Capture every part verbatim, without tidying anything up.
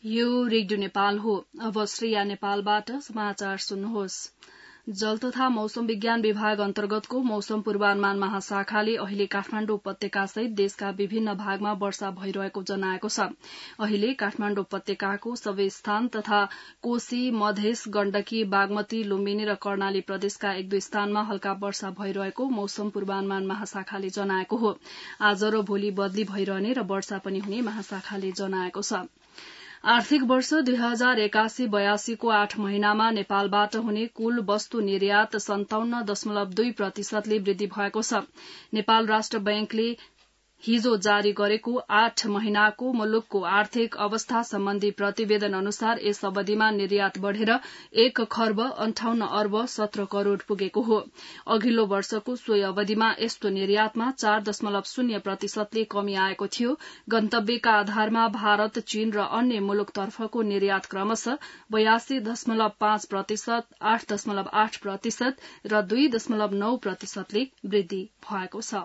यो रेडियो नेपाल हो। अब श्रेया नेपालबाट समाचार सुन्नुहोस्। जल तथा मौसम विज्ञान विभाग अन्तर्गतको मौसम पूर्वानुमान महाशाखाले अहिले काठमाडौँ उपत्यकासहित देशका विभिन्न भागमा वर्षा भइरहेको जनाएको छ। अहिले काठमाडौँ उपत्यकाको सबै स्थान तथा कोशी, मधेस, गण्डकी, बागमती, लुम्बिनी र कर्णाली प्रदेशका एक दुई स्थानमा हल्का वर्षा भइरहेको मौसम पूर्वानुमान महाशाखाले जनाएको हो। आज र भोलि बदली भइरहने र वर्षा पनि हुने महाशाखाले जनाएको छ। आर्थिक वर्ष दुई हजार एकासी बयासीको आठ महिनामा नेपालबाट हुने कुल वस्तु निर्यात सन्ताउन्न दशमलव दुई प्रतिशतले वृद्धि भएको छ। नेपाल राष्ट्र बैंकले हिजो जारी गरेको आठ महिनाको मुलुकको आर्थिक अवस्था सम्बन्धी प्रतिवेदन अनुसार यस अवधिमा निर्यात बढ़ेर एक खर्ब अन्ठाउन्न अर्ब सत्र करोड़ पुगेको हो। अघिल्लो वर्षको सोही अवधिमा यस्तो निर्यातमा चार दशमलव शून्य प्रतिशतले कमी आएको थियो। गन्तव्यका आधारमा भारत, चीन र अन्य मुलुकतर्फको निर्यात क्रमशः बयासी दशमलव पाँच प्रतिशत, आठ दशमलव आठ प्रतिशत र दुई दशमलव नौ प्रतिशतले वृद्धि भएको छ।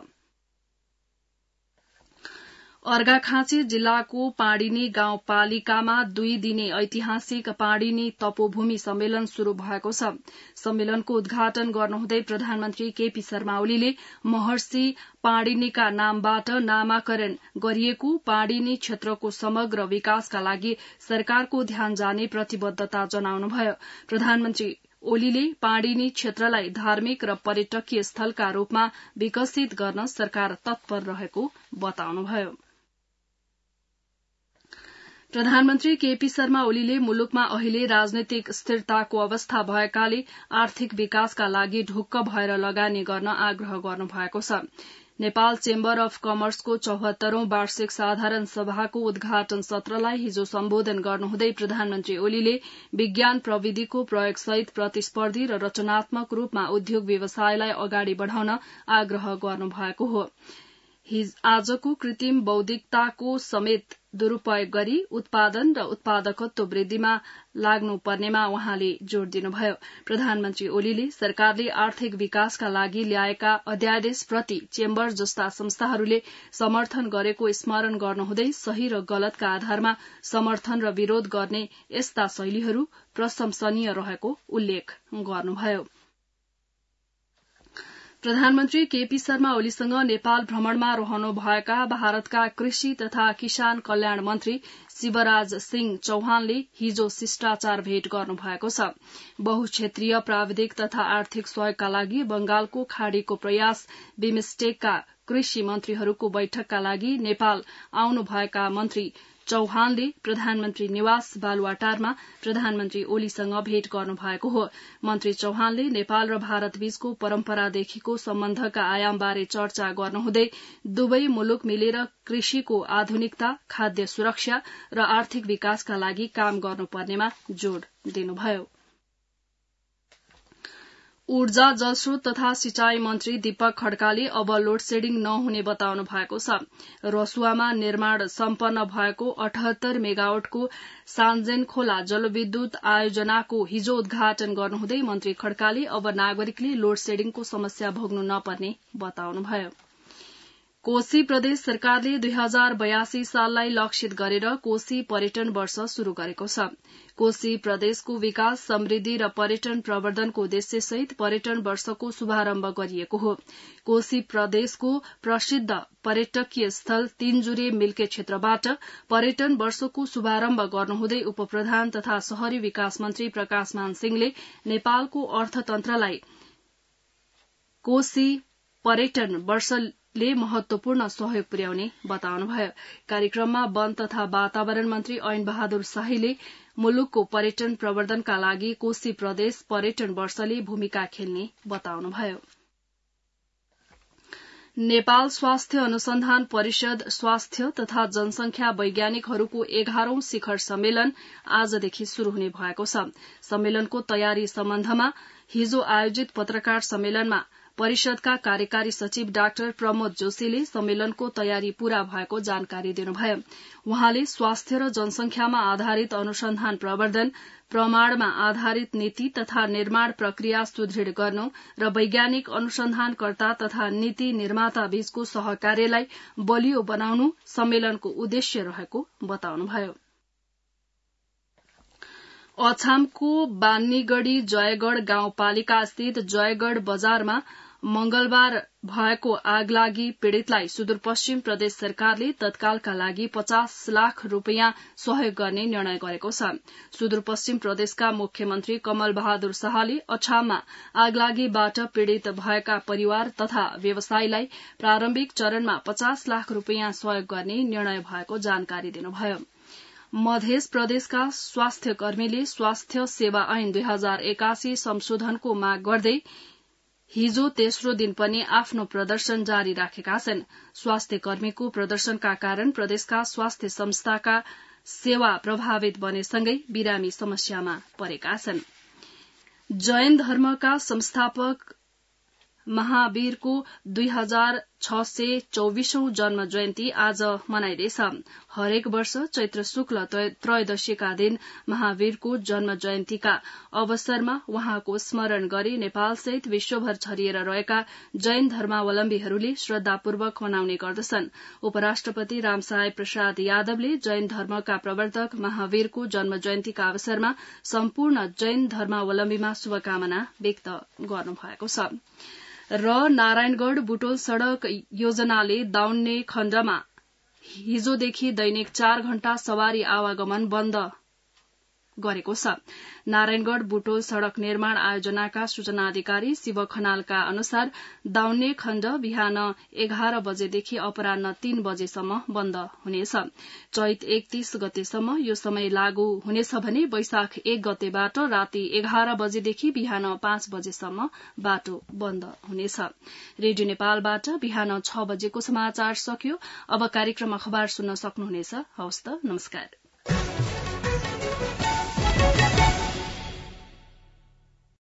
अर्घाखाँची जिल्लाको पाडिनी गाउँपालिकामा दुई दिने ऐतिहासिक पाडिनी तपोभूमि सम्मेलन शुरू भएको छ। सम्मेलनको उद्घाटन गर्नुहुँदै प्रधानमन्त्री केपी शर्मा ओलीले महर्षि पाणिनिका नामबाट नामाकरण गरिएको पाडिनी क्षेत्रको समग्र विकासका लागि सरकारको ध्यान जाने प्रतिबद्धता जनाउनुभयो। प्रधानमन्त्री ओलीले पाडिनी क्षेत्रलाई धार्मिक र पर्यटकीय स्थलका रूपमा विकसित गर्न सरकार तत्पर रहेको बताउनुभयो। प्रधानमन्त्री केपी शर्मा ओलीले मुलुकमा अहिले राजनैतिक स्थिरताको अवस्था भएकाले आर्थिक विकासका लागि ढुक्क भएर लगानी गर्न आग्रह गर्नुभएको छ। नेपाल चेम्बर अफ कमर्सको चौहत्तरौं वार्षिक साधारण सभाको उद्घाटन सत्रलाई हिजो सम्बोधन गर्नुहुँदै प्रधानमन्त्री ओलीले विज्ञान प्रविधिको प्रयोगसहित प्रतिस्पर्धी र रचनात्मक रूपमा उद्योग व्यवसायलाई अगाडि बढ़ाउन आग्रह गर्नुभएको हो। आजको कृत्रिम बौद्धिकताको समेत दुरूपयोग गरी उत्पादन र उत्पादकत्व वृद्धिमा लाग्नुपर्नेमा उहाँले जोड़ दिनुभयो। प्रधानमन्त्री ओलीले सरकारले आर्थिक विकासका लागि ल्याएका अध्यादेशप्रति चेम्बर जस्ता संस्थाहरूले समर्थन गरेको स्मरण गर्नुहुँदै सही र गलतका आधारमा समर्थन र विरोध गर्ने यस्ता शैलीहरू प्रशंसनीय रहेको उल्लेख गर्नुभयो। प्रधानमन्त्री केपी शर्मा ओलीसँग नेपाल भ्रमणमा रहनुभएका भारतका कृषि तथा किसान कल्याण मन्त्री शिवराज सिंह चौहानले हिजो शिष्टाचार भेट गर्नुभएको छ। बहुक्षेत्रीय प्राविधिक तथा आर्थिक सहयोगका लागि बंगालको खाड़ीको प्रयास बिमस्टेकका कृषि मन्त्रीहरूको बैठकका लागि नेपाल आउनुभएका मन्त्री चौहानले प्रधानमन्त्री निवास बालुवाटारमा प्रधानमन्त्री ओलीसँग भेट गर्नुभएको हो। मन्त्री चौहानले नेपाल र भारत बीचको परम्परादेखिको सम्बन्धका आयामबारे चर्चा गर्नुहुँदै दुवै मुलुक मिलेर कृषिको आधुनिकता, खाद्य सुरक्षा र आर्थिक विकासका लागि काम गर्नुपर्नेमा जोड़ दिनुभयो। ऊर्जा, जलस्रोत तथा सिंचाई मन्त्री दीपक खड्काले अब लोडसेडिङ नहुने बताउनु भएको छ। रसुवामा निर्माण सम्पन्न भएको अठहत्तर मेगावटको सान्जेन खोला जलविद्युत आयोजनाको हिजो उद्घाटन गर्नुहुँदै मन्त्री खड्काले अब नागरिकले लोडसेडिङको समस्या भोग्नु नपर्ने बताउनुभयो। कोशी प्रदेश सरकारले दुई हजार बयासी साललाई लक्षित गरेर कोशी पर्यटन वर्ष शुरू गरेको छ। कोशी प्रदेशको विकास, समृद्धि र पर्यटन प्रवर्धनको उद्देश्यसहित पर्यटन वर्षको शुभारम्भ गरिएको हो। कोशी प्रदेशको प्रसिद्ध पर्यटकीय स्थल तीनजुरे मिल्के क्षेत्रबाट पर्यटन वर्षको शुभारम्भ गर्नुहुँदै उपप्रधान तथा शहरी विकास मन्त्री प्रकाश मान सिंहले नेपालको अर्थतन्त्रलाई कोशी पर्यटन वर्षले महत्वपूर्ण सहयोग पुर्याउने बताउनुभयो। कार्यक्रममा वन तथा वातावरण मन्त्री ऐन बहादुर शाहीले मुलुकको पर्यटन प्रवर्धनका लागि कोशी प्रदेश पर्यटन वर्षले भूमिका खेल्ने बताउनुभयो। नेपाल स्वास्थ्य अनुसन्धान परिषद स्वास्थ्य तथा जनसंख्या वैज्ञानिकहरूको एघारौं शिखर सम्मेलन आजदेखि शुरू हुने भएको छ। सम्मेलनको तयारी सम्बन्धमा हिजो आयोजित पत्रकार सम्मेलनमा परिषदका कार्यकारी सचिव डाक्टर प्रमोद जोशीले सम्मेलनको तयारी पूरा भएको जानकारी दिनुभयो। उहाँले स्वास्थ्य र जनसंख्यामा आधारित अनुसन्धान प्रवर्धन, प्रमाणमा आधारित नीति तथा निर्माण प्रक्रिया सुदृढ़ गर्नु र वैज्ञानिक अनुसन्धानकर्ता तथा नीति निर्माता बीचको सहकार्यलाई बलियो बनाउनु सम्मेलनको उद्देश्य रहेको बताउनुभयो। अछामको बान्नीगढ़ी जयगढ़ गाउँपालिका स्थित जयगढ़ बजारमा मंगलबार भएको आगलागी पीड़ितलाई सुदूरपश्चिम प्रदेश सरकारले तत्कालका लागि पचास लाख रूपियाँ सहयोग गर्ने निर्णय गरेको छ। सुदूरपश्चिम प्रदेशका मुख्यमन्त्री कमल बहादुर शाहले अछाममा आगलागीबाट पीड़ित भएका परिवार तथा व्यवसायीलाई प्रारम्भिक चरणमा पचास लाख रूपियाँ सहयोग गर्ने निर्णय भएको जानकारी दिनुभयो। मध्य प्रदेशका स्वास्थ्य कर्मीले स्वास्थ्य सेवा ऐन दुई हजार एकासी संशोधनको माग गर्दै हिजो तेस्रो दिन पनि आफ्नो प्रदर्शन जारी राखेका छन्। स्वास्थ्य कर्मीको प्रदर्शनका कारण प्रदेशका स्वास्थ्य संस्थाका सेवा प्रभावित बनेसँगै बिरामी समस्यामा परेका छन्। जैन धर्मका संस्थापक महावीरको दुई हजार छ सय चौविसौं जन्म जयन्ती आज मनाइँदैछ। हरेक वर्ष चैत्र शुक्ल त्रयोदशीका दिन महावीरको जन्म जयन्तीका अवसरमा उहाँको स्मरण गरी नेपालसहित विश्वभर छरिएर रहेका जैन धर्मावलम्बीहरूले श्रद्धापूर्वक मनाउने गर्दछन्। उपराष्ट्रपति रामसहाय प्रसाद यादवले जैन धर्मका प्रवर्तक महावीरको जन्म जयन्तीका अवसरमा सम्पूर्ण जैन धर्मावलम्बीमा शुभकामना व्यक्त गर्नुभएको छ। र नारायणगढ़ बुटोल सड़क योजनाले दाउन्ने खण्डमा हिजोदेखि दैनिक चार घण्टा सवारी आवागमन बन्द गरेको छ। नारायणगढ़ बुटोल सड़क निर्माण आयोजनाका सूचना अधिकारी शिव खनालका अनुसार दाउन्ने खण्ड बिहान एघार बजेदेखि अपराह्न तीन बजेसम्म बन्द हुनेछ। चैत एकतीस गतेसम्म यो समय लागू हुनेछ भने वैशाख एक गतेबाट राति एघार बजेदेखि बिहान पाँच बजेसम्म बाटो बन्द हुनेछ। रेडियो नेपालबाट बिहान छ बजेको समाचार सकियो। अब कार्यक्रम अखबार सुन्न सक्नुहुनेछ। हवस् त, नमस्कार।